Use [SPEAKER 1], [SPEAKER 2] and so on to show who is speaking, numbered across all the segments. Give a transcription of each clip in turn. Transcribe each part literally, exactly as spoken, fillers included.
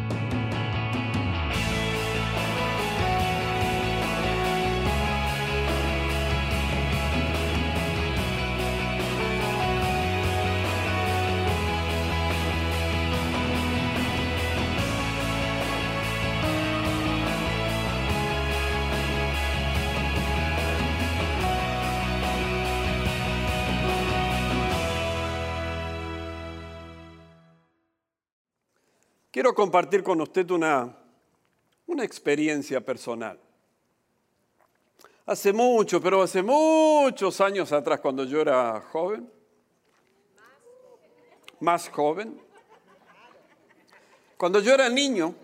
[SPEAKER 1] Quiero compartir con usted una, una experiencia personal. Hace mucho, pero hace muchos años atrás, cuando yo era joven, más joven, cuando yo era niño,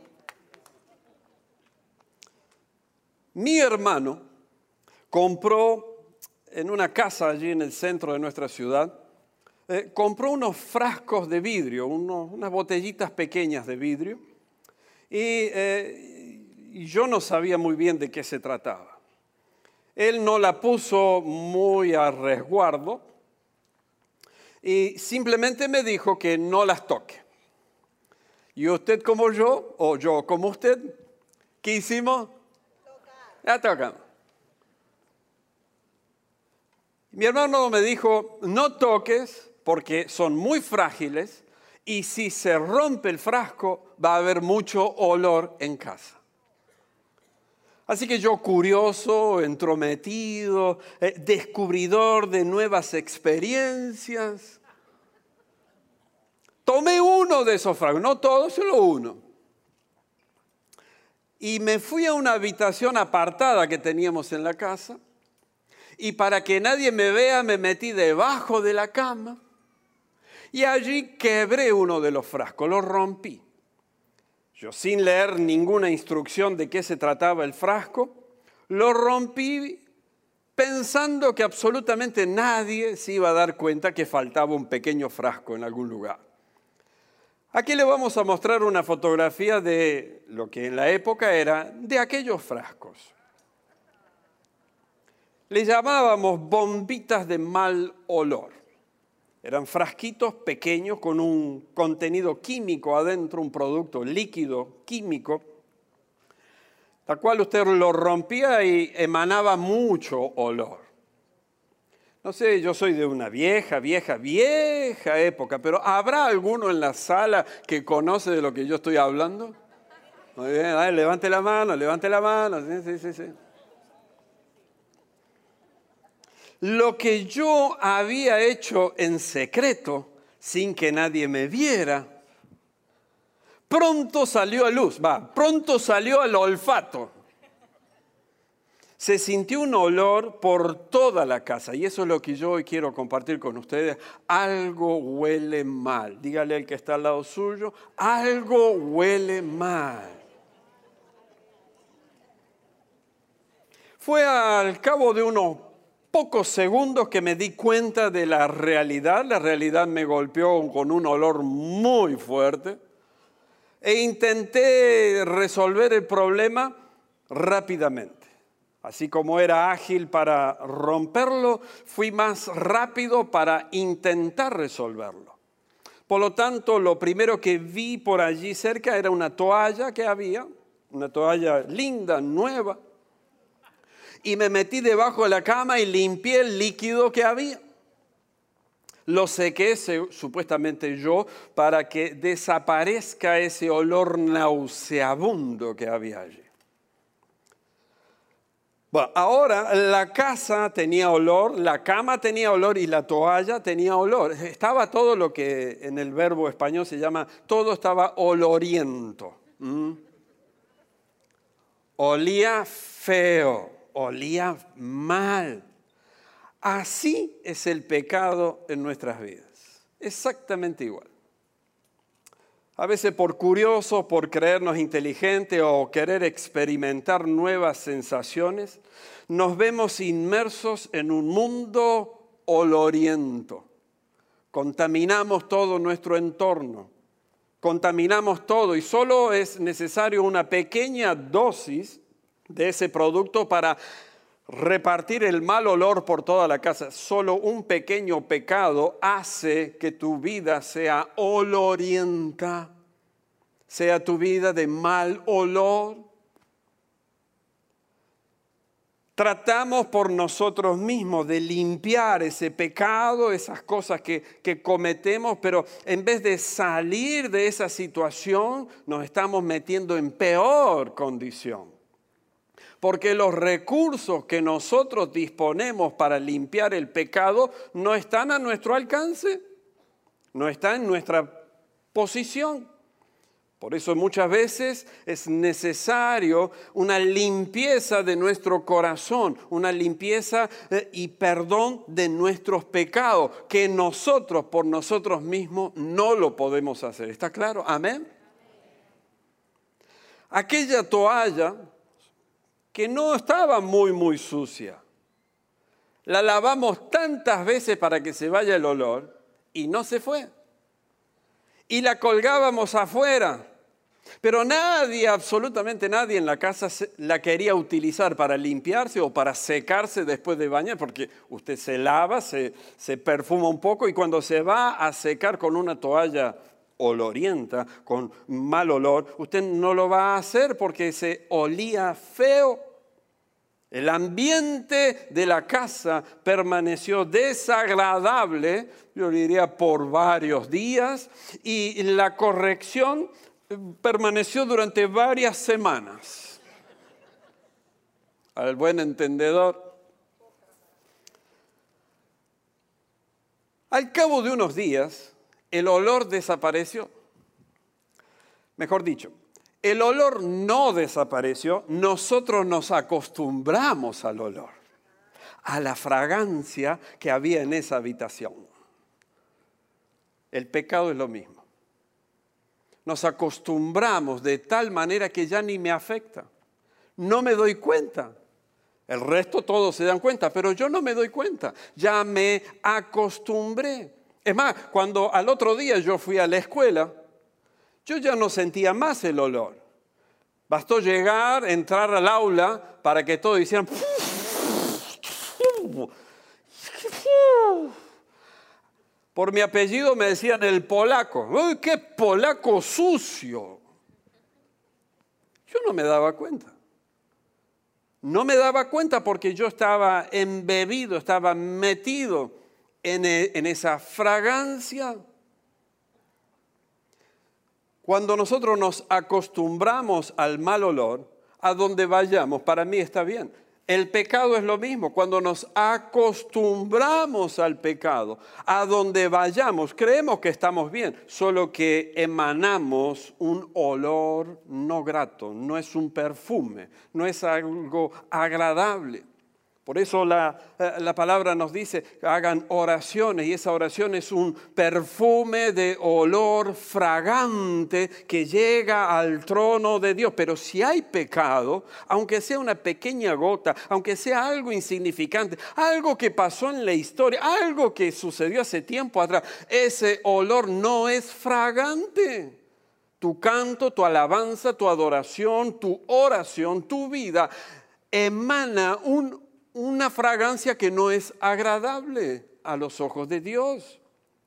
[SPEAKER 1] mi hermano compró en una casa allí en el centro de nuestra ciudad, Eh, compró unos frascos de vidrio, unos, unas botellitas pequeñas de vidrio, y, eh, y yo no sabía muy bien de qué se trataba. Él no la puso muy a resguardo y simplemente me dijo que no las toque. Y usted como yo, o yo como usted, ¿qué hicimos? La tocamos. Mi hermano me dijo, no toques, porque son muy frágiles y si se rompe el frasco va a haber mucho olor en casa. Así que yo, curioso, entrometido, eh, descubridor de nuevas experiencias, tomé uno de esos frascos, no todos, solo uno. Y me fui a una habitación apartada que teníamos en la casa y para que nadie me vea me metí debajo de la cama. Y allí quebré uno de los frascos, lo rompí. Yo, sin leer ninguna instrucción de qué se trataba el frasco, lo rompí pensando que absolutamente nadie se iba a dar cuenta que faltaba un pequeño frasco en algún lugar. Aquí le vamos a mostrar una fotografía de lo que en la época era de aquellos frascos. Le llamábamos bombitas de mal olor. Eran frasquitos pequeños con un contenido químico adentro, un producto líquido químico, la cual usted lo rompía y emanaba mucho olor. No sé, yo soy de una vieja, vieja, vieja época, pero ¿habrá alguno en la sala que conoce de lo que yo estoy hablando? Muy bien, a ver, levante la mano, levante la mano. Sí, sí, sí, sí. Lo que yo había hecho en secreto, sin que nadie me viera, pronto salió a luz, va, pronto salió al olfato. Se sintió un olor por toda la casa y eso es lo que yo hoy quiero compartir con ustedes. Algo huele mal. Dígale al que está al lado suyo, algo huele mal. Fue al cabo de unos pocos segundos que me di cuenta de la realidad. La realidad me golpeó con un olor muy fuerte e intenté resolver el problema rápidamente. Así como era ágil para romperlo, fui más rápido para intentar resolverlo. Por lo tanto, lo primero que vi por allí cerca era una toalla que había, una toalla linda, nueva, y me metí debajo de la cama y limpié el líquido que había. Lo sequé, supuestamente yo, para que desaparezca ese olor nauseabundo que había allí. Bueno, ahora la casa tenía olor, la cama tenía olor y la toalla tenía olor. Estaba todo lo que en el verbo español se llama, todo estaba oloriento. ¿Mm? Olía feo. Olía mal. Así es el pecado en nuestras vidas. Exactamente igual. A veces por curiosos, por creernos inteligentes o querer experimentar nuevas sensaciones, nos vemos inmersos en un mundo oloriento. Contaminamos todo nuestro entorno. Contaminamos todo y solo es necesario una pequeña dosis de ese producto para repartir el mal olor por toda la casa. Solo un pequeño pecado hace que tu vida sea olorienta. sea tu vida de mal olor. Tratamos por nosotros mismos de limpiar ese pecado, esas cosas que, que cometemos, pero en vez de salir de esa situación, nos estamos metiendo en peor condición. Porque los recursos que nosotros disponemos para limpiar el pecado no están a nuestro alcance, no están en nuestra posición. Por eso muchas veces es necesario una limpieza de nuestro corazón, una limpieza y perdón de nuestros pecados, que nosotros por nosotros mismos no lo podemos hacer. ¿Está claro? Amén. Aquella toalla que no estaba muy, muy sucia, la lavamos tantas veces para que se vaya el olor y no se fue. Y la colgábamos afuera. Pero nadie, absolutamente nadie en la casa la quería utilizar para limpiarse o para secarse después de bañar, porque usted se lava, se, se perfuma un poco y cuando se va a secar con una toalla olorienta, con mal olor, usted no lo va a hacer porque se olía feo. El ambiente de la casa permaneció desagradable, yo diría por varios días, y la corrección permaneció durante varias semanas. Al buen entendedor. Al cabo de unos días, el olor desapareció. Mejor dicho, el olor no desapareció, nosotros nos acostumbramos al olor, a la fragancia que había en esa habitación. El pecado es lo mismo. Nos acostumbramos de tal manera que ya ni me afecta. No me doy cuenta. El resto todos se dan cuenta, pero yo no me doy cuenta. Ya me acostumbré. Es más, cuando al otro día yo fui a la escuela, yo ya no sentía más el olor. Bastó llegar, entrar al aula para que todos hicieran... Por mi apellido me decían el polaco. ¡Uy, qué polaco sucio! Yo no me daba cuenta. No me daba cuenta porque yo estaba embebido, estaba metido en, en esa fragancia. Cuando nosotros nos acostumbramos al mal olor, a donde vayamos, para mí está bien. El pecado es lo mismo. Cuando nos acostumbramos al pecado, a donde vayamos, creemos que estamos bien, solo que emanamos un olor no grato, no es un perfume, no es algo agradable. Por eso la, la palabra nos dice que hagan oraciones y esa oración es un perfume de olor fragante que llega al trono de Dios. Pero si hay pecado, aunque sea una pequeña gota, aunque sea algo insignificante, algo que pasó en la historia, algo que sucedió hace tiempo atrás, ese olor no es fragante. Tu canto, tu alabanza, tu adoración, tu oración, tu vida emana un una fragancia que no es agradable a los ojos de Dios.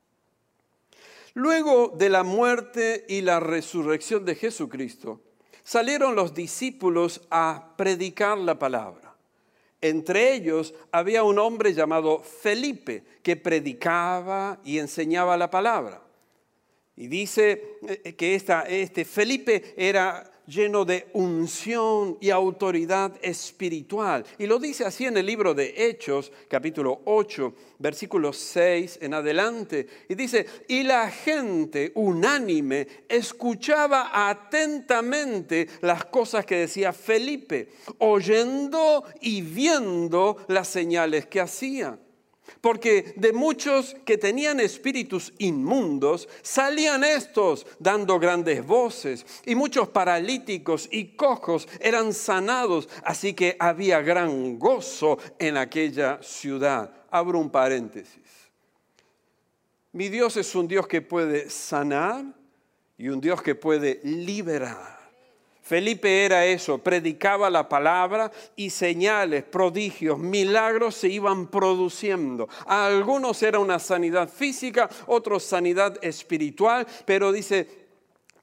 [SPEAKER 1] Luego de la muerte y la resurrección de Jesucristo, salieron los discípulos a predicar la palabra. Entre ellos había un hombre llamado Felipe que predicaba y enseñaba la palabra. Y dice que esta, este Felipe era lleno de unción y autoridad espiritual. Y lo dice así en el libro de Hechos, capítulo ocho, versículo seis en adelante. Y dice, y la gente unánime escuchaba atentamente las cosas que decía Felipe, oyendo y viendo las señales que hacía. Porque de muchos que tenían espíritus inmundos, salían estos dando grandes voces, y muchos paralíticos y cojos eran sanados, así que había gran gozo en aquella ciudad. Abro un paréntesis. Mi Dios es un Dios que puede sanar y un Dios que puede liberar. Felipe era eso, predicaba la palabra y señales, prodigios, milagros se iban produciendo. A algunos era una sanidad física, otros sanidad espiritual, pero dice,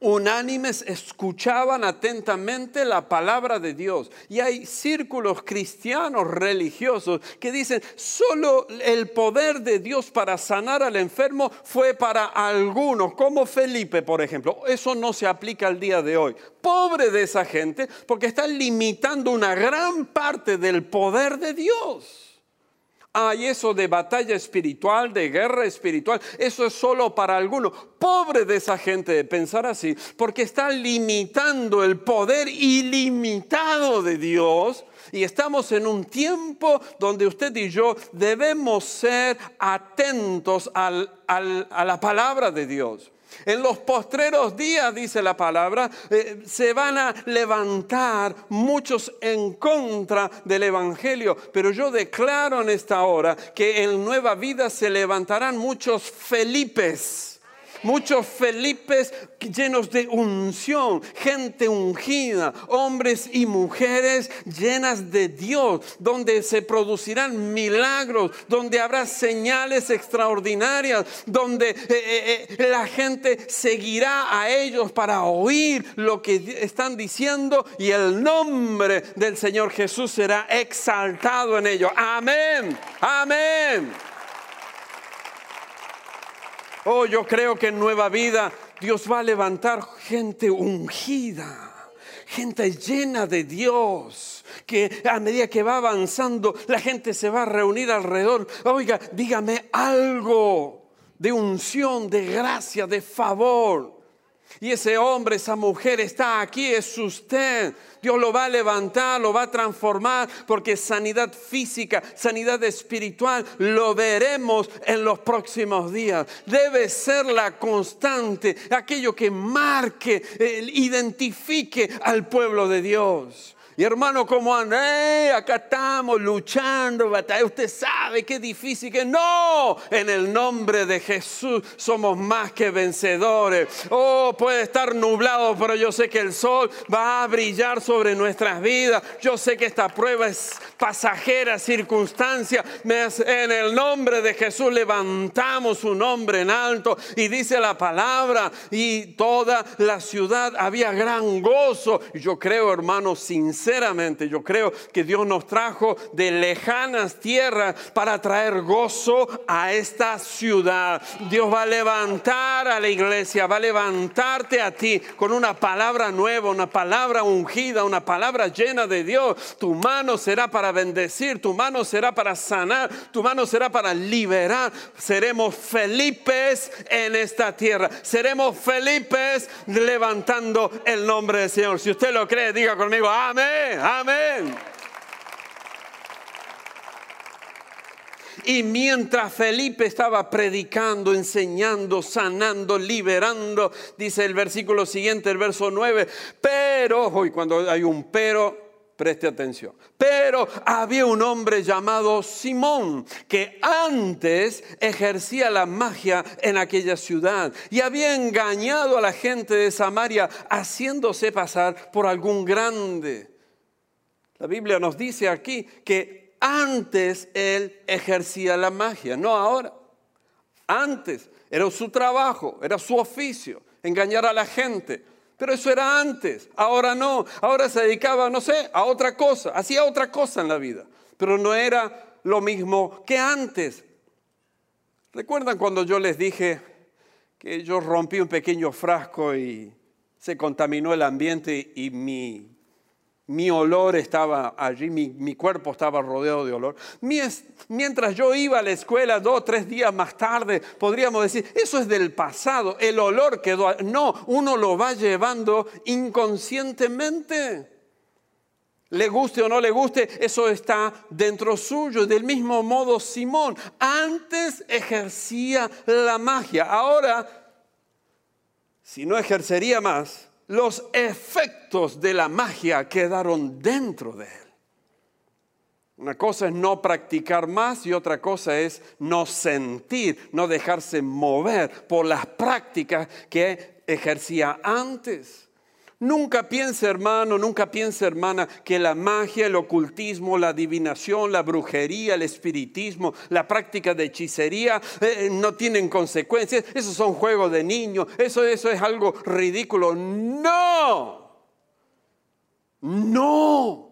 [SPEAKER 1] unánimes escuchaban atentamente la palabra de Dios. Y hay círculos cristianos religiosos que dicen, solo el poder de Dios para sanar al enfermo fue para algunos, como Felipe, por ejemplo. Eso no se aplica al día de hoy. Pobre de esa gente, porque está limitando una gran parte del poder de Dios. Hay eso de batalla espiritual, de guerra espiritual, eso es solo para algunos. Pobre de esa gente de pensar así, porque está limitando el poder ilimitado de Dios. Y estamos en un tiempo donde usted y yo debemos ser atentos al, al, a la palabra de Dios. En los postreros días, dice la palabra, eh, se van a levantar muchos en contra del evangelio. Pero yo declaro en esta hora que en Nueva Vida se levantarán muchos Felipes. Muchos Felipes llenos de unción, gente ungida, hombres y mujeres llenas de Dios, donde se producirán milagros, donde habrá señales extraordinarias, donde eh, eh, la gente seguirá a ellos para oír lo que están diciendo y el nombre del Señor Jesús será exaltado en ellos. Amén, amén. Oh, yo creo que en Nueva Vida Dios va a levantar gente ungida, gente llena de Dios, que a medida que va avanzando la gente se va a reunir alrededor. Oiga, dígame algo de unción, de gracia, de favor. Y ese hombre, esa mujer está aquí, es usted. Dios lo va a levantar, lo va a transformar, porque sanidad física, sanidad espiritual, lo veremos en los próximos días. Debe ser la constante, aquello que marque, eh, identifique al pueblo de Dios. Y hermano, ¿cómo anda? Eh, acá estamos luchando, batalla. Usted sabe qué difícil que no. En el nombre de Jesús somos más que vencedores. Oh, puede estar nublado, pero yo sé que el sol va a brillar sobre nuestras vidas. Yo sé que esta prueba es pasajera, circunstancia. En el nombre de Jesús levantamos su nombre en alto. Y dice la palabra, y toda la ciudad había gran gozo. Y yo creo, hermano, sinceramente, Sinceramente, yo creo que Dios nos trajo de lejanas tierras para traer gozo a esta ciudad. Dios va a levantar a la iglesia, va a levantarte a ti con una palabra nueva, una palabra ungida, una palabra llena de Dios. Tu mano será para bendecir, tu mano será para sanar, tu mano será para liberar. Seremos Felipes en esta tierra. Seremos Felipes levantando el nombre del Señor. Si usted lo cree, diga conmigo, amén. Amén. Y mientras Felipe estaba predicando, enseñando, sanando, liberando, dice el versículo siguiente, el verso nueve, pero, hoy cuando hay un pero, preste atención, pero había un hombre llamado Simón que antes ejercía la magia en aquella ciudad y había engañado a la gente de Samaria haciéndose pasar por algún grande. La Biblia nos dice aquí que antes él ejercía la magia, no ahora. Antes era su trabajo, era su oficio, engañar a la gente. Pero eso era antes, ahora no. Ahora se dedicaba, no sé, a otra cosa, hacía otra cosa en la vida. Pero no era lo mismo que antes. ¿Recuerdan cuando yo les dije que yo rompí un pequeño frasco y se contaminó el ambiente y mi... Mi olor estaba allí, mi, mi cuerpo estaba rodeado de olor? Mientras yo iba a la escuela dos o tres días más tarde, podríamos decir, eso es del pasado, el olor quedó. No, uno lo va llevando inconscientemente. Le guste o no le guste, eso está dentro suyo. Del mismo modo, Simón antes ejercía la magia. Ahora, si no ejercería más, los efectos de la magia quedaron dentro de él. Una cosa es no practicar más y otra cosa es no sentir, no dejarse mover por las prácticas que ejercía antes. Nunca piense, hermano, nunca piense, hermana, que la magia, el ocultismo, la adivinación, la brujería, el espiritismo, la práctica de hechicería eh, no tienen consecuencias. Esos son juegos de niños. Eso, eso es algo ridículo. ¡No! ¡No!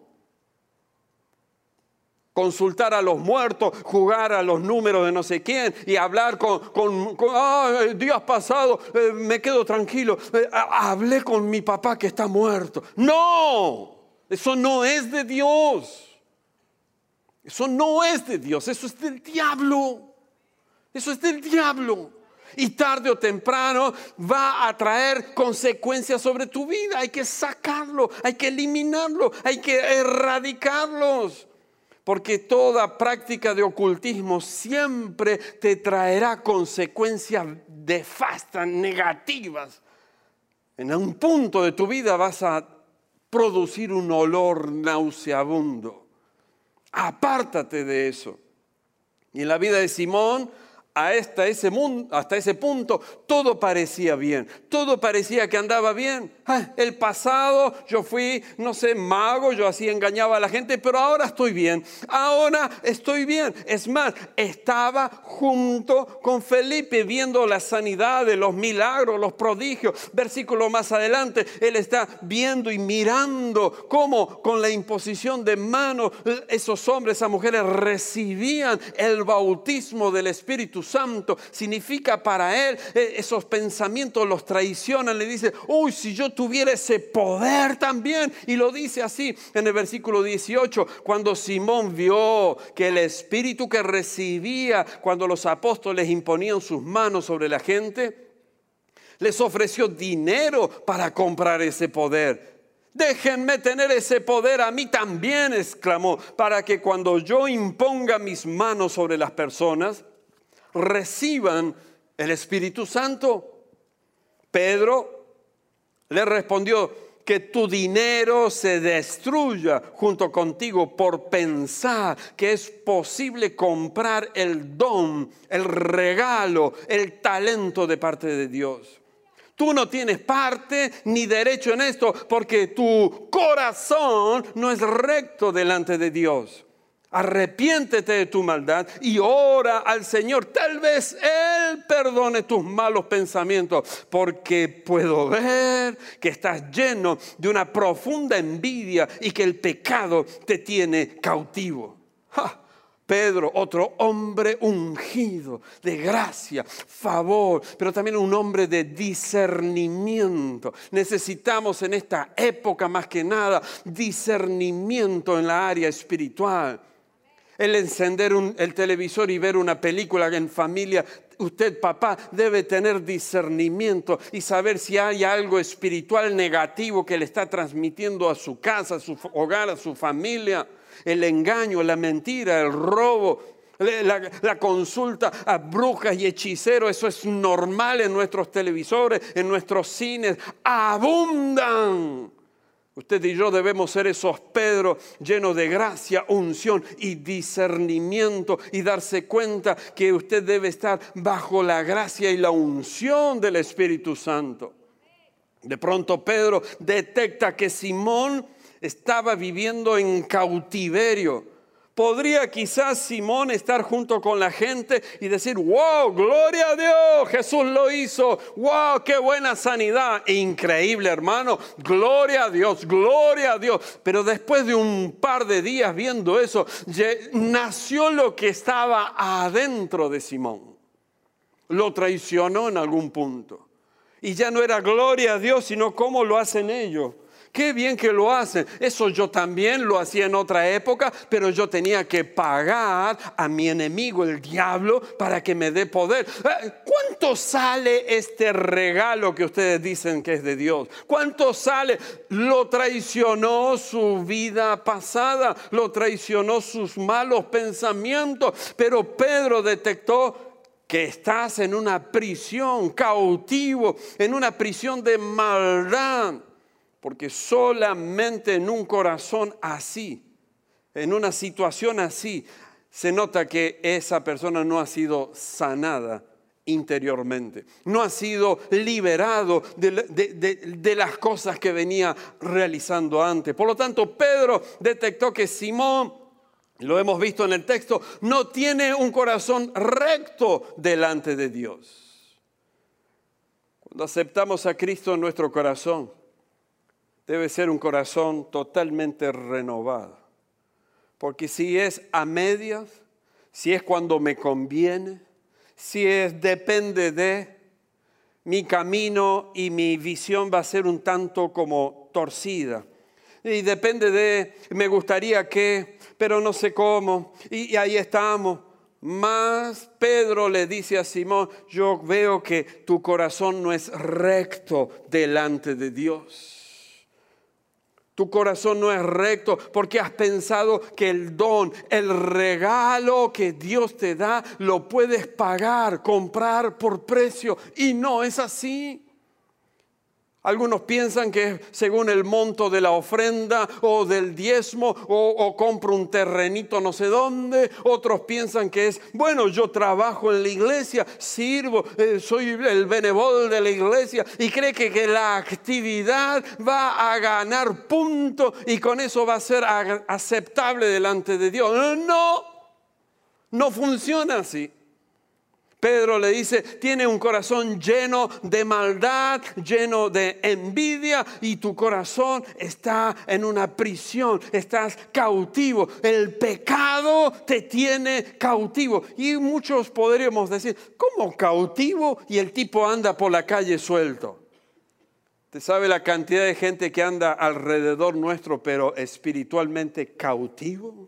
[SPEAKER 1] Consultar a los muertos, jugar a los números de no sé quién y hablar con, con, con ah, días pasados, eh, me quedo tranquilo, eh, hablé con mi papá que está muerto. No, eso no es de Dios. Eso no es de Dios, eso es del diablo. Eso es del diablo. Y tarde o temprano va a traer consecuencias sobre tu vida. Hay que sacarlo, hay que eliminarlo, hay que erradicarlos. Porque toda práctica de ocultismo siempre te traerá consecuencias nefastas, negativas. En un punto de tu vida vas a producir un olor nauseabundo. Apártate de eso. Y en la vida de Simón, hasta ese, mundo, hasta ese punto, todo parecía bien. Todo parecía que andaba bien. Ah, el pasado, yo fui, no sé, mago, yo así engañaba a la gente, pero ahora estoy bien. Ahora estoy bien. Es más, estaba junto con Felipe viendo la sanidad de los milagros, los prodigios. Versículo más adelante, él está viendo y mirando cómo con la imposición de manos esos hombres, esas mujeres recibían el bautismo del Espíritu Santo. Significa para él, esos pensamientos los traicionan. Le dice, uy, si yo tuviera ese poder también. Y lo dice así en el versículo dieciocho, cuando Simón vio que el Espíritu que recibía cuando los apóstoles imponían sus manos sobre la gente, les ofreció dinero para comprar ese poder. Déjenme tener ese poder a mí también, exclamó, para que cuando yo imponga mis manos sobre las personas, reciban el Espíritu Santo. Pedro le respondió, que tu dinero se destruya junto contigo por pensar que es posible comprar el don, el regalo, el talento de parte de Dios. Tú no tienes parte ni derecho en esto porque tu corazón no es recto delante de Dios. Arrepiéntete de tu maldad y ora al Señor. Tal vez Él perdone tus malos pensamientos, porque puedo ver que estás lleno de una profunda envidia y que el pecado te tiene cautivo. ¡Ja! Pedro, otro hombre ungido de gracia, favor, pero también un hombre de discernimiento. Necesitamos en esta época más que nada discernimiento en la área espiritual. El encender un, el televisor y ver una película en familia, usted, papá, debe tener discernimiento y saber si hay algo espiritual negativo que le está transmitiendo a su casa, a su hogar, a su familia. El engaño, la mentira, el robo, la, la consulta a brujas y hechiceros, eso es normal en nuestros televisores, en nuestros cines, abundan. Usted y yo debemos ser esos Pedro llenos de gracia, unción y discernimiento y darse cuenta que usted debe estar bajo la gracia y la unción del Espíritu Santo. De pronto Pedro detecta que Simón estaba viviendo en cautiverio. Podría quizás Simón estar junto con la gente y decir, wow, gloria a Dios, Jesús lo hizo, wow, qué buena sanidad, increíble hermano, gloria a Dios, gloria a Dios. Pero después de un par de días viendo eso, nació lo que estaba adentro de Simón. Lo traicionó en algún punto. Y ya no era gloria a Dios, sino cómo lo hacen ellos. Qué bien que lo hacen. Eso yo también lo hacía en otra época, pero yo tenía que pagar a mi enemigo, el diablo, para que me dé poder. ¿Cuánto sale este regalo que ustedes dicen que es de Dios? ¿Cuánto sale? Lo traicionó su vida pasada, lo traicionó sus malos pensamientos, pero Pedro detectó que estás en una prisión, cautivo, en una prisión de maldad. Porque solamente en un corazón así, en una situación así, se nota que esa persona no ha sido sanada interiormente. No ha sido liberado de, de, de, de las cosas que venía realizando antes. Por lo tanto, Pedro detectó que Simón, lo hemos visto en el texto, no tiene un corazón recto delante de Dios. Cuando aceptamos a Cristo en nuestro corazón, debe ser un corazón totalmente renovado. Porque si es a medias, si es cuando me conviene, si es depende de, mi camino y mi visión va a ser un tanto como torcida. Y depende de, me gustaría que, pero no sé cómo, y, y ahí estamos. Más Pedro le dice a Simón, yo veo que tu corazón no es recto delante de Dios. Tu corazón no es recto porque has pensado que el don, el regalo que Dios te da, lo puedes pagar, comprar por precio. Y no es así. Algunos piensan que según el monto de la ofrenda o del diezmo o, o compro un terrenito no sé dónde. Otros piensan que es, bueno, yo trabajo en la iglesia, sirvo, eh, soy el benevol de la iglesia y cree que, que la actividad va a ganar punto y con eso va a ser aceptable delante de Dios. No, no funciona así. Pedro le dice, tiene un corazón lleno de maldad, lleno de envidia y tu corazón está en una prisión, estás cautivo. El pecado te tiene cautivo. Y muchos podríamos decir, ¿cómo cautivo? Y el tipo anda por la calle suelto. ¿Te sabe la cantidad de gente que anda alrededor nuestro, pero espiritualmente cautivo?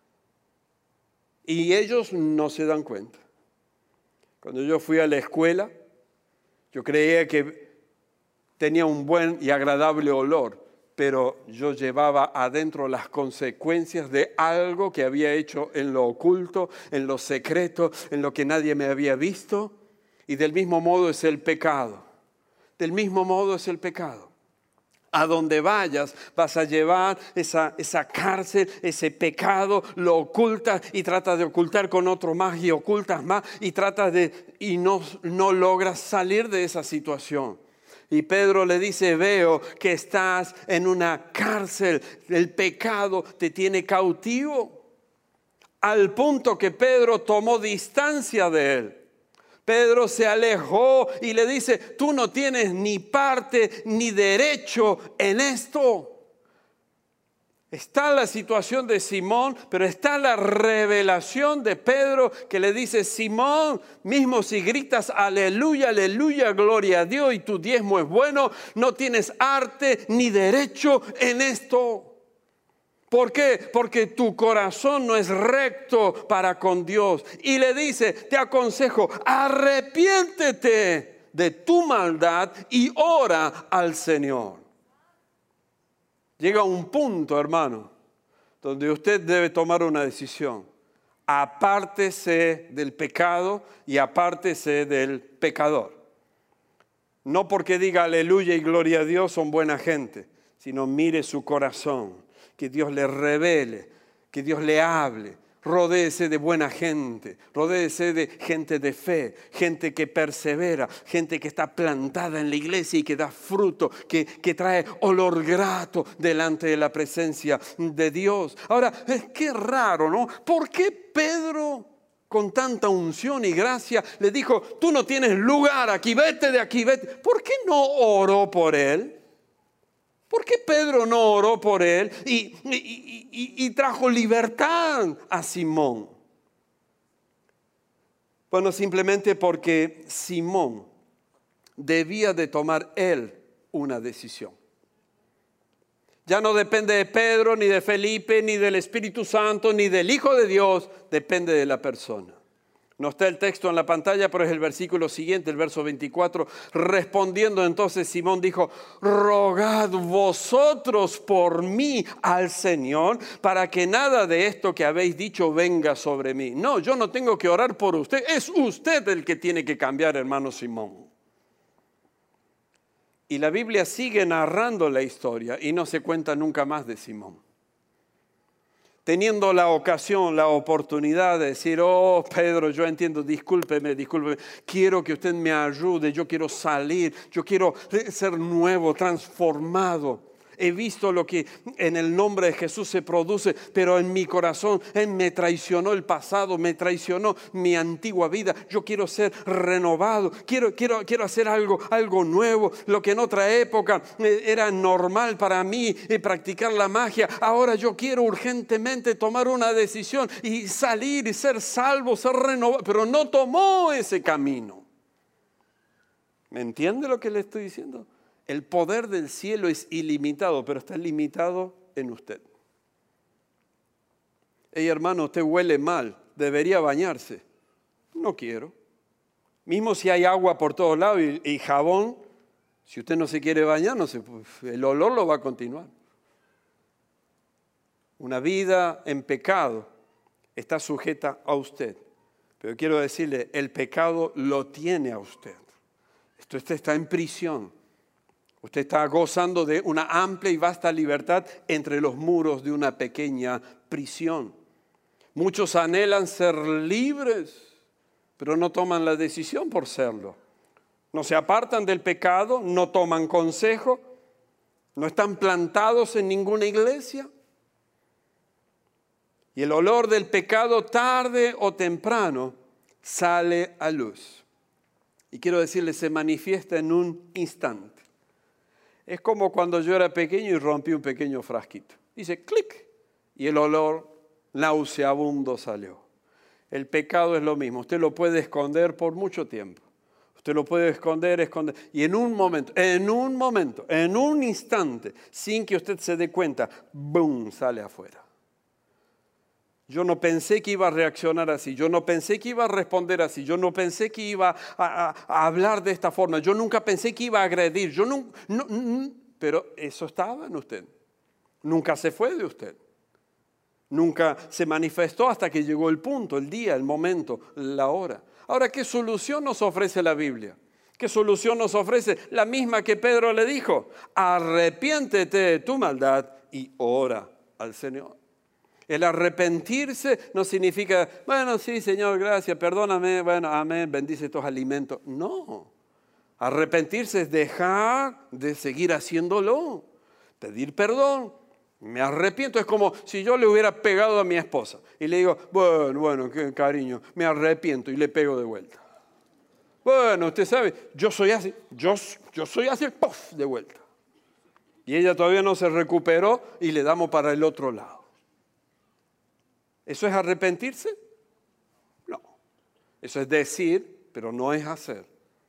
[SPEAKER 1] Y ellos no se dan cuenta. Cuando yo fui a la escuela, yo creía que tenía un buen y agradable olor, pero yo llevaba adentro las consecuencias de algo que había hecho en lo oculto, en lo secreto, en lo que nadie me había visto. Y del mismo modo es el pecado. Del mismo modo es el pecado. A donde vayas vas a llevar esa, esa cárcel, ese pecado, lo ocultas y tratas de ocultar con otro más y ocultas más y tratas de y no, no logras salir de esa situación. Y Pedro le dice, veo que estás en una cárcel, el pecado te tiene cautivo. Al punto que Pedro tomó distancia de él. Pedro se alejó y le dice, tú no tienes ni parte ni derecho en esto. Está la situación de Simón, pero está la revelación de Pedro que le dice, Simón, mismo si gritas aleluya, aleluya, gloria a Dios y tu diezmo es bueno, no tienes arte ni derecho en esto. ¿Por qué? Porque tu corazón no es recto para con Dios. Y le dice, te aconsejo, arrepiéntete de tu maldad y ora al Señor. Llega un punto, hermano, donde usted debe tomar una decisión. Apártese del pecado y apártese del pecador. No porque diga aleluya y gloria a Dios son buena gente, sino mire su corazón. Que Dios le revele, que Dios le hable. Rodéese de buena gente, rodéese de gente de fe, gente que persevera, gente que está plantada en la iglesia y que da fruto, que, que trae olor grato delante de la presencia de Dios. Ahora, qué raro, ¿no? ¿Por qué Pedro, con tanta unción y gracia, le dijo, tú no tienes lugar aquí, vete de aquí, vete? ¿Por qué no oró por él? ¿Por qué Pedro no oró por él y, y, y, y trajo libertad a Simón? Bueno, simplemente porque Simón debía de tomar él una decisión. Ya no depende de Pedro, ni de Felipe, ni del Espíritu Santo, ni del Hijo de Dios, depende de la persona. No está el texto en la pantalla, pero es el versículo siguiente, el verso veinticuatro. Respondiendo entonces Simón dijo, rogad vosotros por mí al Señor para que nada de esto que habéis dicho venga sobre mí. No, yo no tengo que orar por usted, es usted el que tiene que cambiar, hermano Simón. Y la Biblia sigue narrando la historia y no se cuenta nunca más de Simón. teniendo la ocasión, la oportunidad de decir, oh, Pedro, yo entiendo, discúlpeme, discúlpeme, quiero que usted me ayude, yo quiero salir, yo quiero ser nuevo, transformado. He visto lo que en el nombre de Jesús se produce, pero en mi corazón, Él me traicionó el pasado, me traicionó mi antigua vida. Yo quiero ser renovado, quiero, quiero, quiero hacer algo, algo nuevo. Lo que en otra época era normal para mí, practicar la magia, ahora yo quiero urgentemente tomar una decisión y salir y ser salvo, ser renovado. Pero no tomó ese camino. ¿Me entiende lo que le estoy diciendo? El poder del cielo es ilimitado, pero está limitado en usted. Hey, hermano, usted huele mal, debería bañarse. No quiero. Mismo si hay agua por todos lados y, y jabón, si usted no se quiere bañar, no se, pues, el olor lo va a continuar. Una vida en pecado está sujeta a usted. Pero quiero decirle, el pecado lo tiene a usted. Esto, usted está en prisión. Usted está gozando de una amplia y vasta libertad entre los muros de una pequeña prisión. Muchos anhelan ser libres, pero no toman la decisión por serlo. No se apartan del pecado, no toman consejo, no están plantados en ninguna iglesia. Y el olor del pecado tarde o temprano sale a luz. Y quiero decirles, se manifiesta en un instante. Es como cuando yo era pequeño y rompí un pequeño frasquito. Dice clic y el olor nauseabundo salió. El pecado es lo mismo. Usted lo puede esconder por mucho tiempo. Usted lo puede esconder, esconder. Y en un momento, en un momento, en un instante, sin que usted se dé cuenta, ¡boom!, sale afuera. Yo no pensé que iba a reaccionar así, yo no pensé que iba a responder así, yo no pensé que iba a, a, a hablar de esta forma, yo nunca pensé que iba a agredir, yo no, no, no, pero eso estaba en usted, nunca se fue de usted, nunca se manifestó hasta que llegó el punto, el día, el momento, la hora. Ahora, ¿qué solución nos ofrece la Biblia? ¿Qué solución nos ofrece? La misma que Pedro le dijo, arrepiéntete de tu maldad y ora al Señor. El arrepentirse no significa, bueno, sí, Señor, gracias, perdóname, bueno, amén, bendice estos alimentos. No, arrepentirse es dejar de seguir haciéndolo, pedir perdón. Me arrepiento, es como si yo le hubiera pegado a mi esposa y le digo, bueno, bueno, qué cariño, me arrepiento y le pego de vuelta. Bueno, usted sabe, yo soy así, yo, yo soy así, ¡puff!, de vuelta. Y ella todavía no se recuperó y le damos para el otro lado. ¿Eso es arrepentirse? No. Eso es decir, pero no es hacer.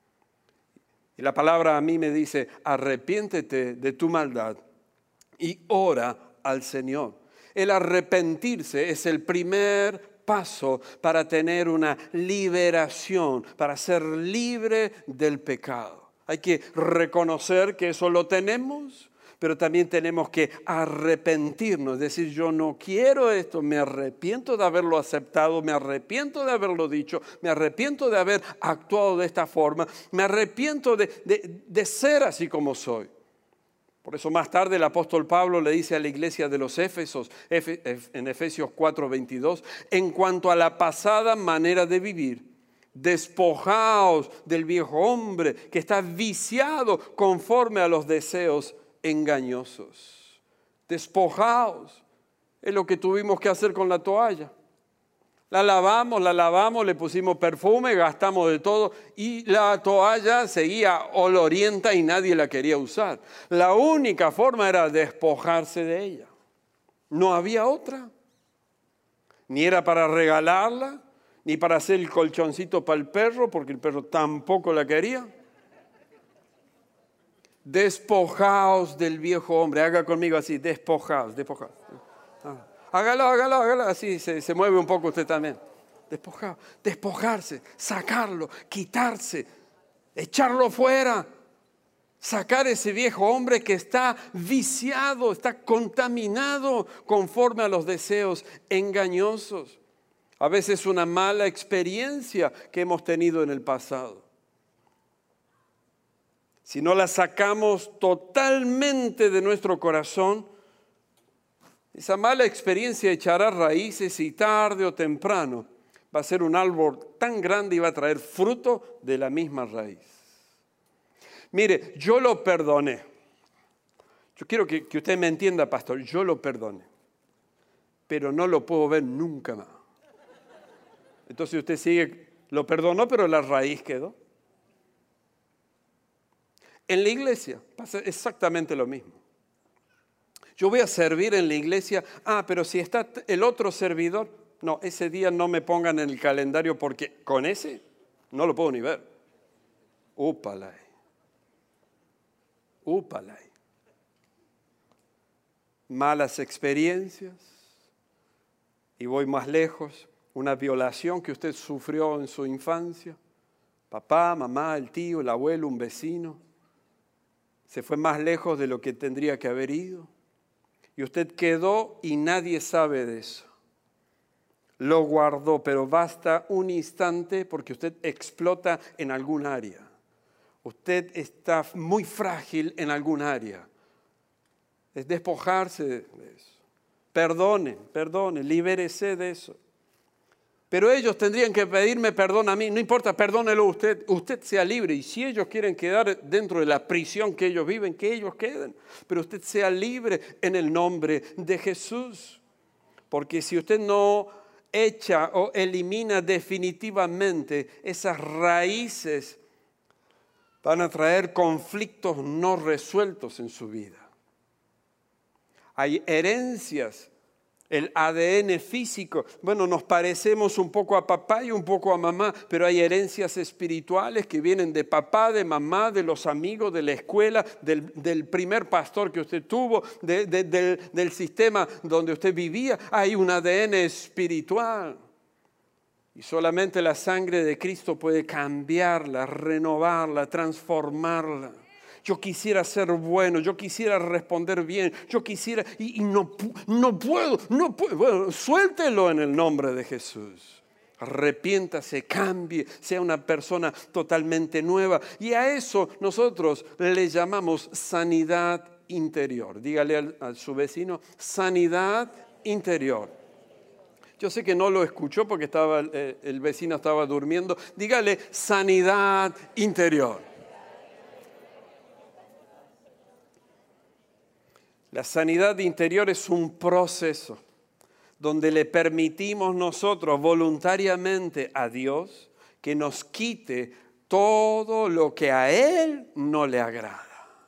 [SPEAKER 1] Y la palabra a mí me dice, arrepiéntete de tu maldad y ora al Señor. El arrepentirse es el primer paso para tener una liberación, para ser libre del pecado. Hay que reconocer que eso lo tenemos, pero también tenemos que arrepentirnos, decir, yo no quiero esto, me arrepiento de haberlo aceptado, me arrepiento de haberlo dicho, me arrepiento de haber actuado de esta forma, me arrepiento de, de, de ser así como soy. Por eso más tarde el apóstol Pablo le dice a la iglesia de los Éfesos, en Efesios cuatro veintidós, en cuanto a la pasada manera de vivir, despojaos del viejo hombre que está viciado conforme a los deseos engañosos. Despojaos. Es lo que tuvimos que hacer con la toalla. La lavamos, la lavamos, le pusimos perfume, gastamos de todo y la toalla seguía olorienta y nadie la quería usar. La única forma era despojarse de ella. No había otra. Ni era para regalarla, ni para hacer el colchoncito para el perro, porque el perro tampoco la quería. Despojaos del viejo hombre. Haga conmigo así, despojaos, despojaos. Ah. Hágalo, hágalo, hágalo. Así se, se mueve un poco usted también. Despojaos, despojarse, sacarlo, quitarse, echarlo fuera. Sacar ese viejo hombre que está viciado, está contaminado conforme a los deseos engañosos. A veces una mala experiencia que hemos tenido en el pasado. Si no la sacamos totalmente de nuestro corazón, Esa mala experiencia echará raíces y tarde o temprano va a ser un árbol tan grande y va a traer fruto de la misma raíz. Mire, yo lo perdoné. Yo quiero que, que usted me entienda, pastor, yo lo perdoné, pero no lo puedo ver nunca más. Entonces usted sigue, lo perdonó, pero la raíz quedó. En la iglesia pasa exactamente lo mismo. Yo voy a servir en la iglesia, ah, pero si está el otro servidor, no, ese día no me pongan en el calendario porque con ese no lo puedo ni ver. Úpalay. Úpalay. Malas experiencias, y voy más lejos, una violación que usted sufrió en su infancia, papá, mamá, el tío, el abuelo, un vecino, se fue más lejos de lo que tendría que haber ido, y usted quedó y nadie sabe de eso. Lo guardó, pero basta un instante porque usted explota en algún área. Usted está muy frágil en algún área. Es despojarse de eso. Perdone, perdone, libérese de eso. Pero ellos tendrían que pedirme perdón a mí. No importa, perdónelo usted. Usted sea libre. Y si ellos quieren quedar dentro de la prisión que ellos viven, que ellos queden. Pero usted sea libre en el nombre de Jesús. Porque si usted no echa o elimina definitivamente esas raíces, van a traer conflictos no resueltos en su vida. Hay herencias, el A D N físico. Bueno, nos parecemos un poco a papá y un poco a mamá, pero hay herencias espirituales que vienen de papá, de mamá, de los amigos, de la escuela, del, del primer pastor que usted tuvo, de, de, del, del sistema donde usted vivía. Hay un A D N espiritual. Y solamente la sangre de Cristo puede cambiarla, renovarla, transformarla. Yo quisiera ser bueno, yo quisiera responder bien, yo quisiera, y, y no, no puedo, no puedo. Bueno, suéltelo en el nombre de Jesús. Arrepiéntase, cambie, sea una persona totalmente nueva. Y a eso nosotros le llamamos sanidad interior. Dígale al, a su vecino, sanidad interior. Yo sé que no lo escuchó porque estaba, eh, el vecino estaba durmiendo. Dígale, sanidad interior. La sanidad interior es un proceso donde le permitimos nosotros voluntariamente a Dios que nos quite todo lo que a Él no le agrada.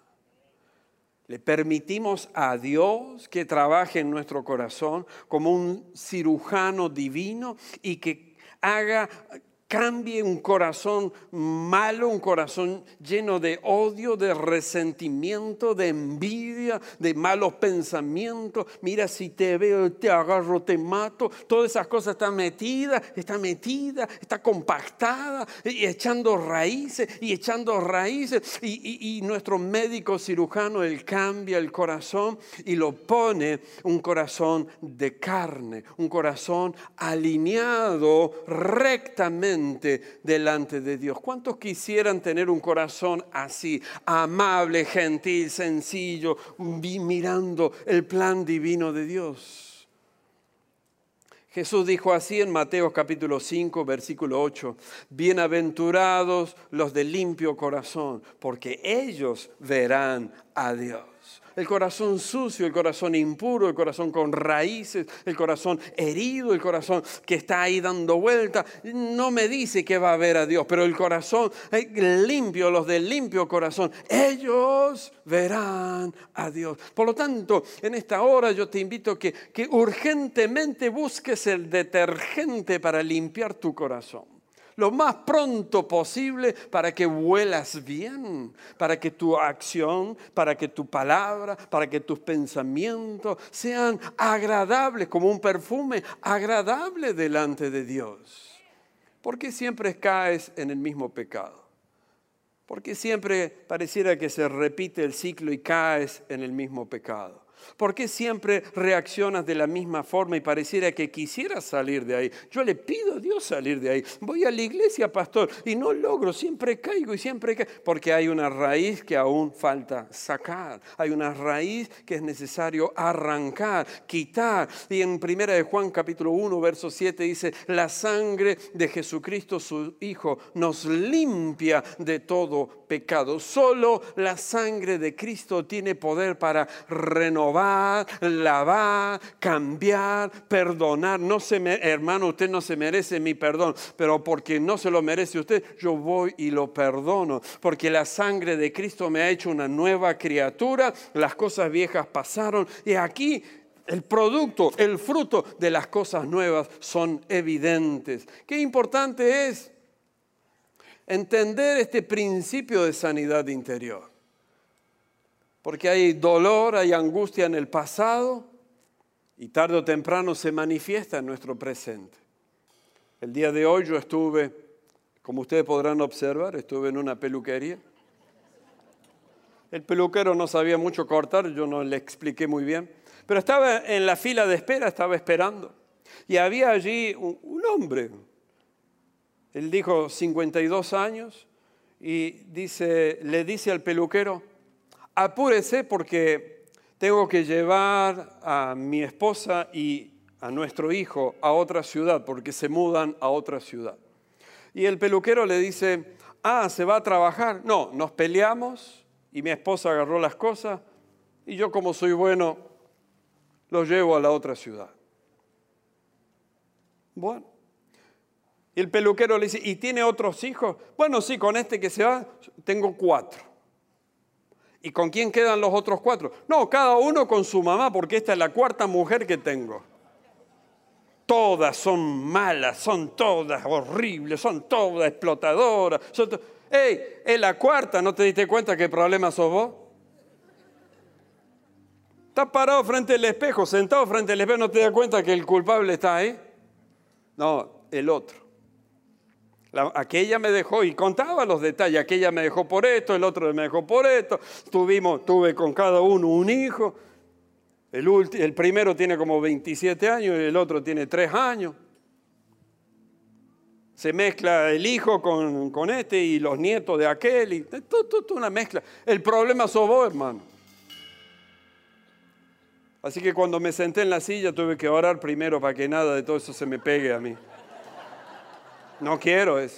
[SPEAKER 1] Le permitimos a Dios que trabaje en nuestro corazón como un cirujano divino y que haga, cambie un corazón malo, un corazón lleno de odio, de resentimiento, de envidia, de malos pensamientos. Mira, si te veo, te agarro, te mato. Todas esas cosas están metidas, está metida, está compactada y echando raíces y echando raíces. Y, y, y nuestro médico cirujano, él cambia el corazón y lo pone un corazón de carne, un corazón alineado rectamente delante de Dios. ¿Cuántos quisieran tener un corazón así, amable, gentil, sencillo, mirando el plan divino de Dios? Jesús dijo así en Mateo capítulo cinco, versículo ocho, bienaventurados los de limpio corazón, porque ellos verán a Dios. El corazón sucio, el corazón impuro, el corazón con raíces, el corazón herido, el corazón que está ahí dando vuelta, no me dice que va a ver a Dios, pero el corazón limpio, los de limpio corazón, ellos verán a Dios. Por lo tanto, en esta hora yo te invito a que, que urgentemente busques el detergente para limpiar tu corazón. Lo más pronto posible para que huelas bien, para que tu acción, para que tu palabra, para que tus pensamientos sean agradables, como un perfume agradable delante de Dios. ¿Por qué siempre caes en el mismo pecado? ¿Por qué siempre pareciera que se repite el ciclo y caes en el mismo pecado? ¿Por qué siempre reaccionas de la misma forma y pareciera que quisieras salir de ahí? Yo le pido a Dios salir de ahí. Voy a la iglesia, pastor, y no logro, siempre caigo y siempre caigo. Porque hay una raíz que aún falta sacar. Hay una raíz que es necesario arrancar, quitar. Y en primera de Juan capítulo uno, verso siete dice, la sangre de Jesucristo, su Hijo, nos limpia de todo pecado. Solo la sangre de Cristo tiene poder para renovar, lavar, cambiar, perdonar. No se me, hermano, usted no se merece mi perdón, pero porque no se lo merece usted, yo voy y lo perdono, porque la sangre de Cristo me ha hecho una nueva criatura, las cosas viejas pasaron y aquí el producto, el fruto de las cosas nuevas son evidentes. Qué importante es entender este principio de sanidad interior. Porque hay dolor, hay angustia en el pasado y tarde o temprano se manifiesta en nuestro presente. El día de hoy yo estuve, como ustedes podrán observar, estuve en una peluquería. El peluquero no sabía mucho cortar, yo no le expliqué muy bien, pero estaba en la fila de espera, estaba esperando. Y había allí un, un hombre, él dijo cincuenta y dos años, y dice, le dice al peluquero, apúrese porque tengo que llevar a mi esposa y a nuestro hijo a otra ciudad porque se mudan a otra ciudad. Y el peluquero le dice, ah, ¿se va a trabajar? No, nos peleamos y mi esposa agarró las cosas y yo como soy bueno, los llevo a la otra ciudad. Bueno, y el peluquero le dice, ¿y tiene otros hijos? Bueno, sí, con este que se va, tengo cuatro. ¿Y con quién quedan los otros cuatro? No, cada uno con su mamá, porque esta es la cuarta mujer que tengo. Todas son malas, son todas horribles, son todas explotadoras. Son to- ¡Ey! Es la cuarta, ¿no te diste cuenta qué problema sos vos? Estás parado frente al espejo, sentado frente al espejo, ¿no te das cuenta que el culpable está ahí? No, el otro. La, aquella me dejó, y contaba los detalles, aquella me dejó por esto, el otro me dejó por esto, Tuvimos, tuve con cada uno un hijo, el, ulti, el primero tiene como veintisiete años y el otro tiene tres años. Se mezcla el hijo con, con este y los nietos de aquel, y todo, todo, todo una mezcla. El problema sos vos, hermano. Así que cuando me senté en la silla tuve que orar primero para que nada de todo eso se me pegue a mí. No quiero eso.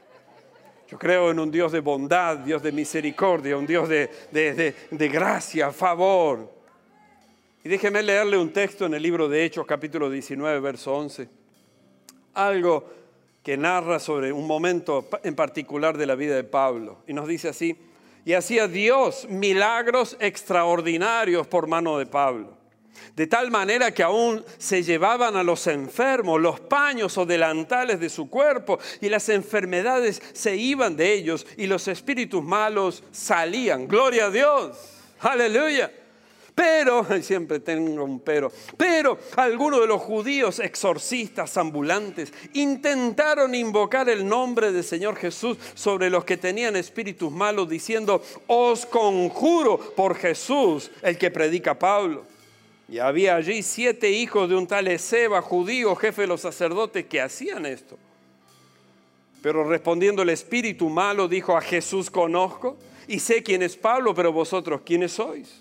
[SPEAKER 1] Yo creo en un Dios de bondad, Dios de misericordia, un Dios de, de, de, de gracia, favor. Y déjeme leerle un texto en el libro de Hechos, capítulo diecinueve, verso once. Algo que narra sobre un momento en particular de la vida de Pablo. Y nos dice así, y hacía Dios milagros extraordinarios por mano de Pablo. De tal manera que aún se llevaban a los enfermos los paños o delantales de su cuerpo y las enfermedades se iban de ellos y los espíritus malos salían. ¡Gloria a Dios! ¡Aleluya! Pero, siempre tengo un pero, pero algunos de los judíos exorcistas ambulantes intentaron invocar el nombre del Señor Jesús sobre los que tenían espíritus malos diciendo, os conjuro por Jesús, el que predica Pablo. Y había allí siete hijos de un tal Esceva, judío, jefe de los sacerdotes, que hacían esto. Pero respondiendo el espíritu malo, dijo, a Jesús conozco y sé quién es Pablo, pero vosotros, ¿quiénes sois?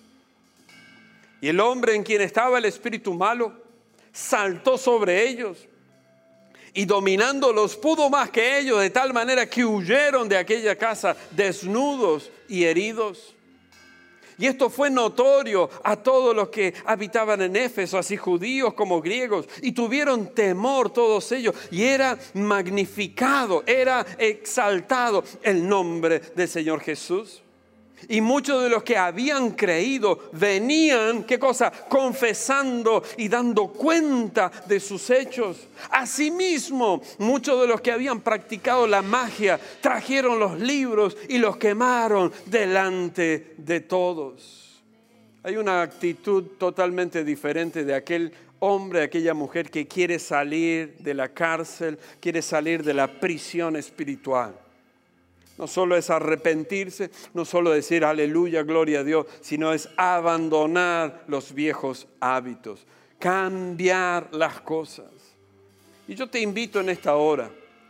[SPEAKER 1] Y el hombre en quien estaba el espíritu malo saltó sobre ellos y dominándolos pudo más que ellos, de tal manera que huyeron de aquella casa desnudos y heridos. Y esto fue notorio a todos los que habitaban en Éfeso, así judíos como griegos, y tuvieron temor todos ellos, y era magnificado, era exaltado el nombre del Señor Jesús. Y muchos de los que habían creído venían, ¿qué cosa? Confesando y dando cuenta de sus hechos. Asimismo, muchos de los que habían practicado la magia trajeron los libros y los quemaron delante de todos. Hay una actitud totalmente diferente de aquel hombre, aquella mujer que quiere salir de la cárcel, quiere salir de la prisión espiritual. No solo es arrepentirse, no solo decir aleluya, gloria a Dios, sino es abandonar los viejos hábitos, cambiar las cosas. Y yo te invito en esta hora,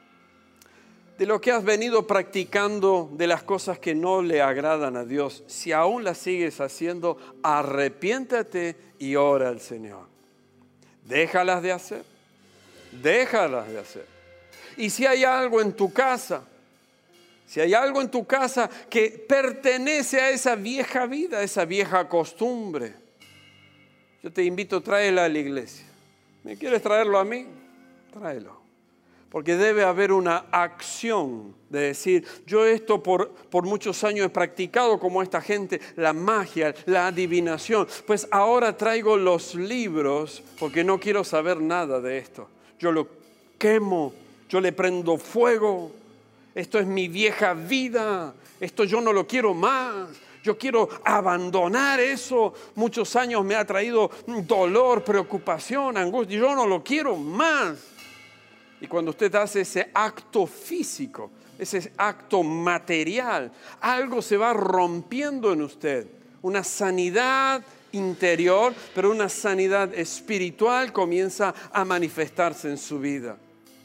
[SPEAKER 1] de lo que has venido practicando, de las cosas que no le agradan a Dios, si aún las sigues haciendo, arrepiéntate y ora al Señor. Déjalas de hacer, déjalas de hacer. Y si hay algo en tu casa, si hay algo en tu casa que pertenece a esa vieja vida, a esa vieja costumbre, yo te invito, tráela a la iglesia. ¿Me quieres traerlo a mí? Tráelo. Porque debe haber una acción de decir, yo esto por, por muchos años he practicado como esta gente, la magia, la adivinación. Pues ahora traigo los libros porque no quiero saber nada de esto. Yo lo quemo, yo le prendo fuego. Esto es mi vieja vida, esto yo no lo quiero más. Yo quiero abandonar eso. Muchos años me ha traído dolor, preocupación, angustia. Yo no lo quiero más. Y cuando usted hace ese acto físico, ese acto material, algo se va rompiendo en usted. Una sanidad interior, pero una sanidad espiritual comienza a manifestarse en su vida.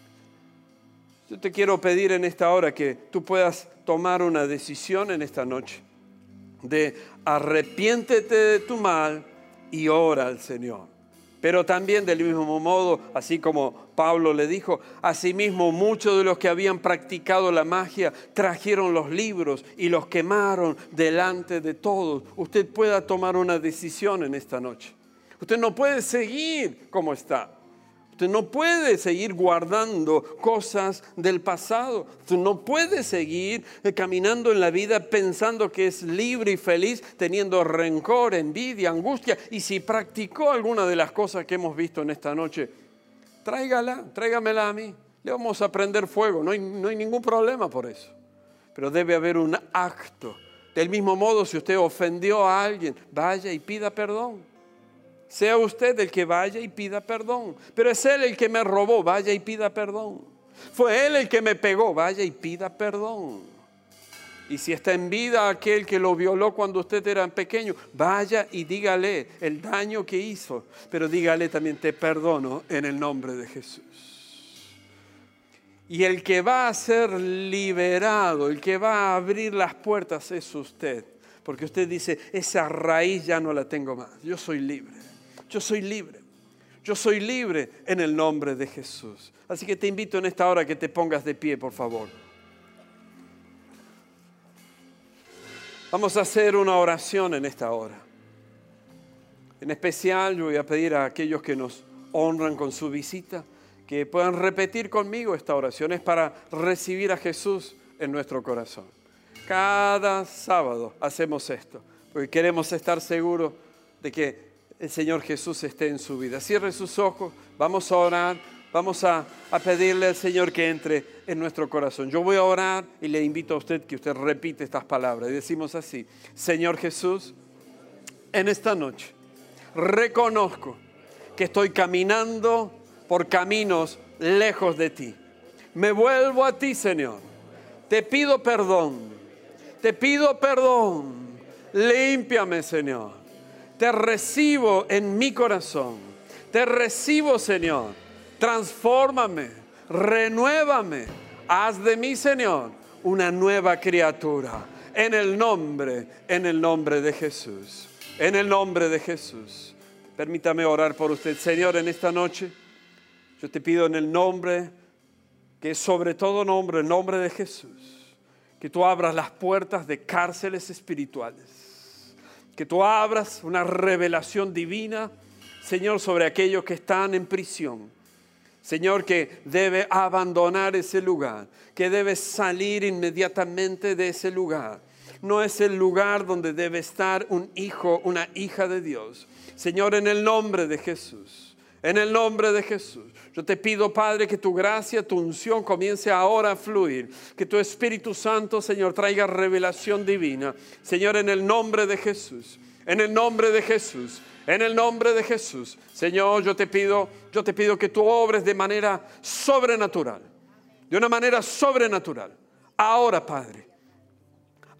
[SPEAKER 1] Yo te quiero pedir en esta hora que tú puedas tomar una decisión en esta noche de arrepiéntete de tu mal y ora al Señor. Pero también del mismo modo, así como Pablo le dijo, asimismo muchos de los que habían practicado la magia trajeron los libros y los quemaron delante de todos. Usted pueda tomar una decisión en esta noche. Usted no puede seguir como está. Usted no puede seguir guardando cosas del pasado. Usted no puede seguir caminando en la vida pensando que es libre y feliz, teniendo rencor, envidia, angustia. Y si practicó alguna de las cosas que hemos visto en esta noche, tráigala, tráigamela a mí. Le vamos a prender fuego, no hay, no hay ningún problema por eso. Pero debe haber un acto. Del mismo modo, si usted ofendió a alguien, vaya y pida perdón. Sea usted el que vaya y pida perdón. Pero es Él el que me robó, vaya y pida perdón. Fue Él el que me pegó, vaya y pida perdón. Y si está en vida aquel que lo violó cuando usted era pequeño, vaya y dígale el daño que hizo. Pero dígale también, te perdono en el nombre de Jesús. Y el que va a ser liberado, el que va a abrir las puertas es usted. Porque usted dice, esa raíz ya no la tengo más, yo soy libre. Yo soy libre, yo soy libre en el nombre de Jesús. Así que te invito en esta hora que te pongas de pie, por favor. Vamos a hacer una oración en esta hora. En especial yo voy a pedir a aquellos que nos honran con su visita, que puedan repetir conmigo esta oración. Es para recibir a Jesús en nuestro corazón. Cada sábado hacemos esto, porque queremos estar seguros de que el Señor Jesús esté en su vida. Cierre sus ojos, vamos a orar, vamos a, a pedirle al Señor que entre en nuestro corazón. Yo voy a orar y le invito a usted que usted repite estas palabras. Y decimos así, Señor Jesús, en esta noche reconozco que estoy caminando por caminos lejos de ti. Me vuelvo a ti, Señor. Te pido perdón, te pido perdón. Límpiame, Señor. Te recibo en mi corazón. Te recibo, Señor. Transfórmame, renuévame. Haz de mí, Señor, una nueva criatura. En el nombre, en el nombre de Jesús. En el nombre de Jesús. Permítame orar por usted, Señor, en esta noche. Yo te pido en el nombre, que es sobre todo nombre, el nombre de Jesús, que tú abras las puertas de cárceles espirituales. Que tú abras una revelación divina, Señor, sobre aquellos que están en prisión. Señor, que debe abandonar ese lugar, que debe salir inmediatamente de ese lugar. No es el lugar donde debe estar un hijo, una hija de Dios. Señor, en el nombre de Jesús, en el nombre de Jesús, yo te pido, Padre, que tu gracia, tu unción comience ahora a fluir. Que tu Espíritu Santo, Señor, traiga revelación divina. Señor, en el nombre de Jesús, en el nombre de Jesús, en el nombre de Jesús. Señor, yo te pido, yo te pido que tú obres de manera sobrenatural, de una manera sobrenatural. Ahora, Padre,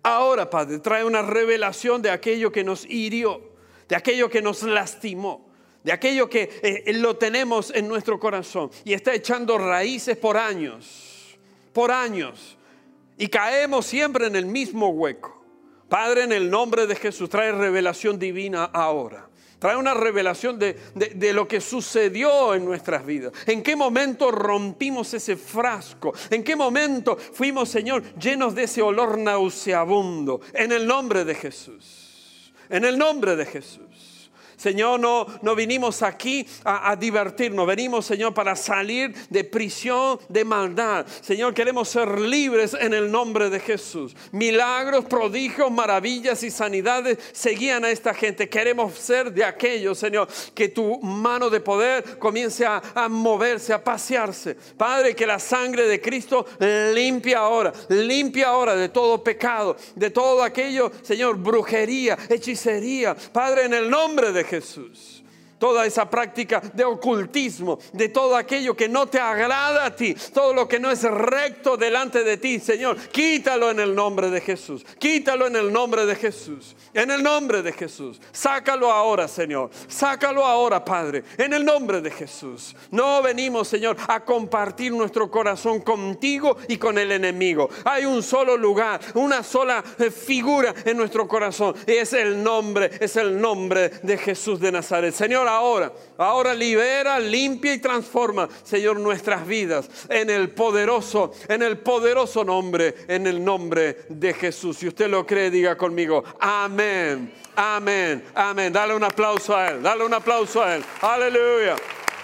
[SPEAKER 1] Ahora, Padre, trae una revelación de aquello que nos hirió, de aquello que nos lastimó, de aquello que eh, lo tenemos en nuestro corazón y está echando raíces por años, por años. Y caemos siempre en el mismo hueco. Padre, en el nombre de Jesús, trae revelación divina ahora. Trae una revelación de, de, de lo que sucedió en nuestras vidas. ¿En qué momento rompimos ese frasco? ¿En qué momento fuimos, Señor, llenos de ese olor nauseabundo? En el nombre de Jesús. En el nombre de Jesús. Señor, no, no vinimos aquí a, a divertirnos. Venimos, Señor, para salir de prisión, de maldad. Señor, queremos ser libres en el nombre de Jesús. Milagros, prodigios, maravillas y sanidades seguían a esta gente. Queremos ser de aquellos, Señor, que tu mano de poder comience a, a moverse, a pasearse. Padre, que la sangre de Cristo limpia ahora, limpia ahora de todo pecado, de todo aquello, Señor, brujería, hechicería. Padre, en el nombre de Jesús, toda esa práctica de ocultismo, de todo aquello que no te agrada a ti, todo lo que no es recto delante de ti, Señor, quítalo en el nombre de Jesús, quítalo en el nombre de Jesús, en el nombre de Jesús. Sácalo ahora, Señor, sácalo ahora, Padre, en el nombre de Jesús. No venimos, Señor, a compartir nuestro corazón contigo y con el enemigo. Hay un solo lugar, una sola figura en nuestro corazón, y es el nombre, es el nombre de Jesús de Nazaret. Señor, ahora, ahora libera, limpia y transforma, Señor, nuestras vidas en el poderoso, en el poderoso nombre, en el nombre de Jesús. Si usted lo cree, diga conmigo, amén, amén, amén. Dale un aplauso a Él, dale un aplauso a Él. Aleluya.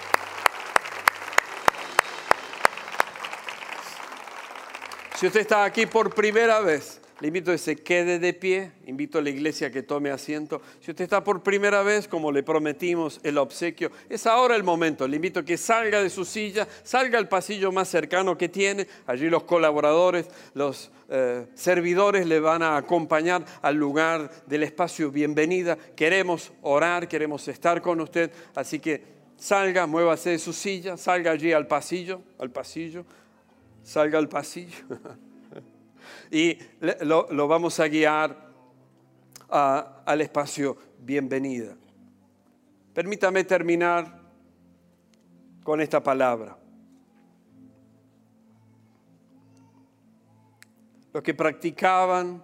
[SPEAKER 1] Si usted está aquí por primera vez, le invito a que se quede de pie, invito a la iglesia a que tome asiento. Si usted está por primera vez, como le prometimos el obsequio, es ahora el momento. Le invito a que salga de su silla, salga al pasillo más cercano que tiene. Allí los colaboradores, los eh, servidores le van a acompañar al lugar del espacio bienvenida. Queremos orar, queremos estar con usted, así que salga, muévase de su silla, salga allí al pasillo, al pasillo, salga al pasillo. Y lo, lo vamos a guiar a, al espacio bienvenida. Permítame terminar con esta palabra. Los que practicaban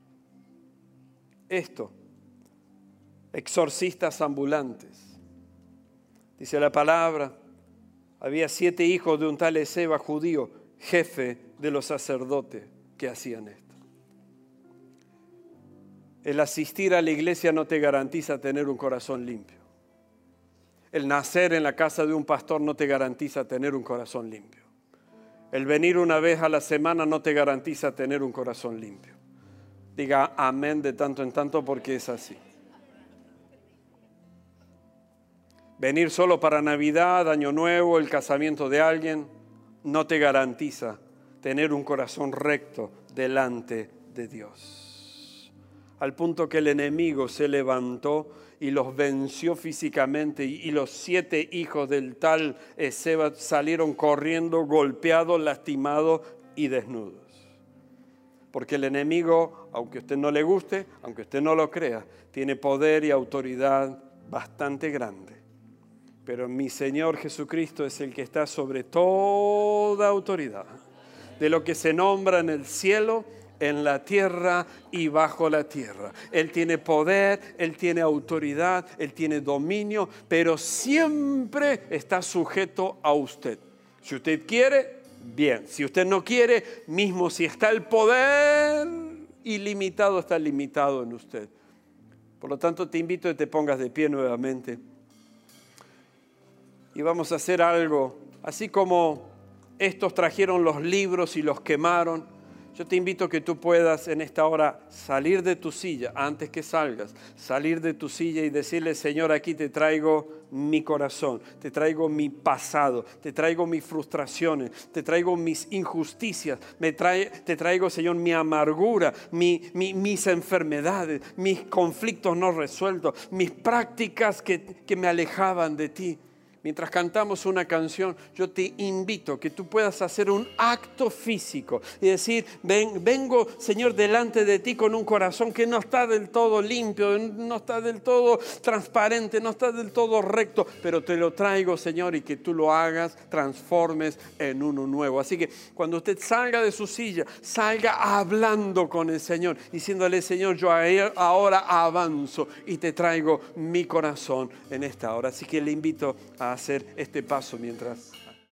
[SPEAKER 1] esto, exorcistas ambulantes. Dice la palabra, había siete hijos de un tal Esceva judío, jefe de los sacerdotes, que hacían esto. El asistir a la iglesia no te garantiza tener un corazón limpio. El nacer en la casa de un pastor no te garantiza tener un corazón limpio. El venir una vez a la semana no te garantiza tener un corazón limpio. Diga amén de tanto en tanto porque es así. Venir solo para Navidad, Año Nuevo, el casamiento de alguien, no te garantiza tener un corazón recto delante de Dios. Al punto que el enemigo se levantó y los venció físicamente, y los siete hijos del tal Esceva salieron corriendo, golpeados, lastimados y desnudos. Porque el enemigo, aunque a usted no le guste, aunque usted no lo crea, tiene poder y autoridad bastante grande. Pero mi Señor Jesucristo es el que está sobre toda autoridad, de lo que se nombra en el cielo, en la tierra y bajo la tierra. Él tiene poder, Él tiene autoridad, Él tiene dominio, pero siempre está sujeto a usted. Si usted quiere, bien. Si usted no quiere, mismo si está el poder ilimitado, está limitado en usted. Por lo tanto, te invito a que te pongas de pie nuevamente. Y vamos a hacer algo, así como estos trajeron los libros y los quemaron. Yo te invito a que tú puedas en esta hora salir de tu silla, antes que salgas, salir de tu silla y decirle, Señor, aquí te traigo mi corazón, te traigo mi pasado, te traigo mis frustraciones, te traigo mis injusticias, me trae, te traigo, Señor, mi amargura, mi, mi, mis enfermedades, mis conflictos no resueltos, mis prácticas que, que me alejaban de ti. mientras cantamos una canción, yo te invito a que tú puedas hacer un acto físico y decir, Ven, vengo, Señor, delante de ti con un corazón que no está del todo limpio, no está del todo transparente, no está del todo recto, pero te lo traigo, Señor, y que tú lo hagas, transformes en uno nuevo. Así que cuando usted salga de su silla, salga hablando con el Señor, diciéndole, Señor, yo ahora avanzo y te traigo mi corazón en esta hora. Así que le invito a hacer este paso mientras